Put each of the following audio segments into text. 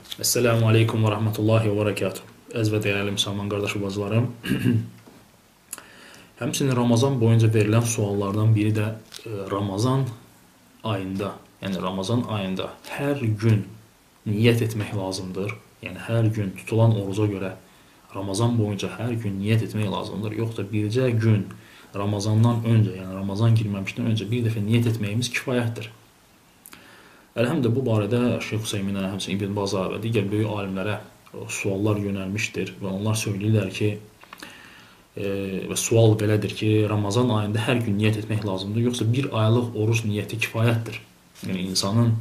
Esselamu aleykum və rəhmətullahi və bərəkatuhu. Əziz və dəyərli müsəlman qardaş və bacılarım. Həmçinin Ramazan boyunca verilən suallardan biri də Ramazan ayında, yəni Ramazan ayında hər gün niyyət etmək lazımdır. Yəni hər gün tutulan oruca görə Ramazan boyunca hər gün niyyət etmək lazımdır. Yoxsa bircə gün Ramazandan öncə, yəni Ramazan girməmişdən öncə bir dəfə niyyət etməyimiz kifayətdir. Əlhəmdə bu barədə Şeyx Hüseyminə, həmçinin İbn Baza və digər böyük alimlərə suallar yönəlmişdir və onlar söyləyirlər ki, və sual belədir ki, Ramazan ayında hər gün niyyət etmək lazımdır, yoxsa bir aylıq oruç niyyəti kifayətdir. Yəni insanın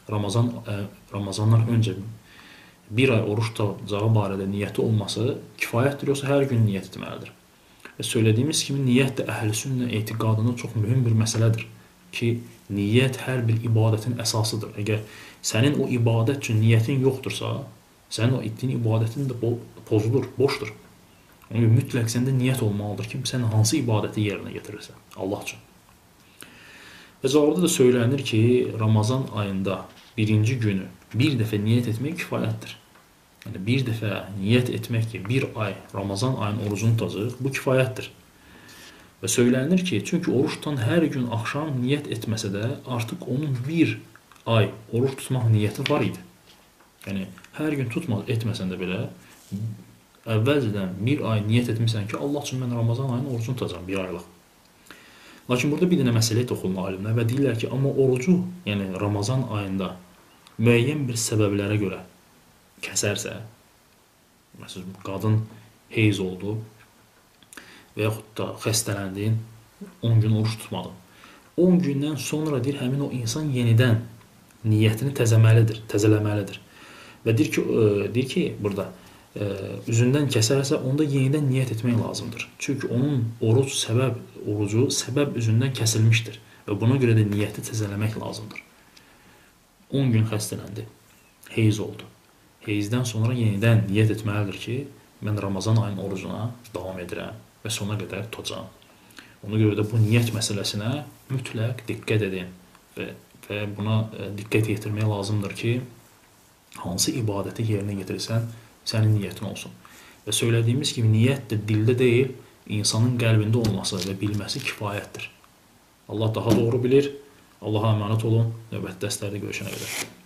Ramazandan öncə bir ay oruç tutacağı barədə niyyəti olması kifayətdir, yoxsa hər gün niyyət etməlidir. Və söylədiyimiz kimi niyyət də əhl-i-sünnə etiqadının çox mühüm bir məsələdir ki, niyyət hər bir ibadətin əsasıdır. Əgər sənin o ibadət üçün niyyətin yoxdursa, sənin o etdiyin ibadətin də pozulur, boşdur. Yəni, mütləq səndə niyyət olmalıdır ki, sən hansı ibadəti yerinə getirirsən Allah üçün. Və cavabda da söylənir ki, Ramazan ayında birinci günü bir dəfə niyyət etmək kifayətdir. Yəni, bir dəfə niyyət etmək ki, bir ay Ramazan ayının orucunu tutacaq, bu kifayətdir. Və söylənir ki, çünki oruç tutan hər gün axşam niyyət etməsə də, artıq onun bir ay oruç tutmaq niyyəti var idi. Yəni, hər gün etməsən də belə, əvvəlcədən bir ay niyyət etmirsən ki, Allah üçün mən Ramazan ayının orucunu tutacağım, bir aylıq. Lakin burada bir dənə məsələyə toxunur alimlər və deyirlər ki, amma orucu, yəni Ramazan ayında müəyyən bir səbəblərə görə kəsərsə, məsələn, qadın heyz oldu, və yaxud da xəstələndin, 10 gün oruç tutmadın. 10 gündən sonra deyir, həmin o insan yenidən niyyətini təzələməlidir. Və deyir ki, burada üzündən kəsərsə, onda yenidən niyyət etmək lazımdır. Çünki onun orucu səbəb üzündən kəsilmişdir və buna görə də niyyəti təzələmək lazımdır. 10 gün xəstələndi, heyz oldu. Heyzdən sonra yenidən niyyət etməlidir ki, mən Ramazan ayının orucuna davam edirəm və sona qədər tutacağam. Ona görə də bu niyyət məsələsinə mütləq diqqət edin və buna diqqət yetirmək lazımdır ki, hansı ibadəti yerinə getirirsən, sənin niyyətin olsun. Və söylədiyimiz kimi, niyyət də dildə deyil, insanın qəlbində olması və bilməsi kifayətdir. Allah daha doğru bilir. Allaha əmanət olun. Növbəti dərslərdə görüşənə qədər.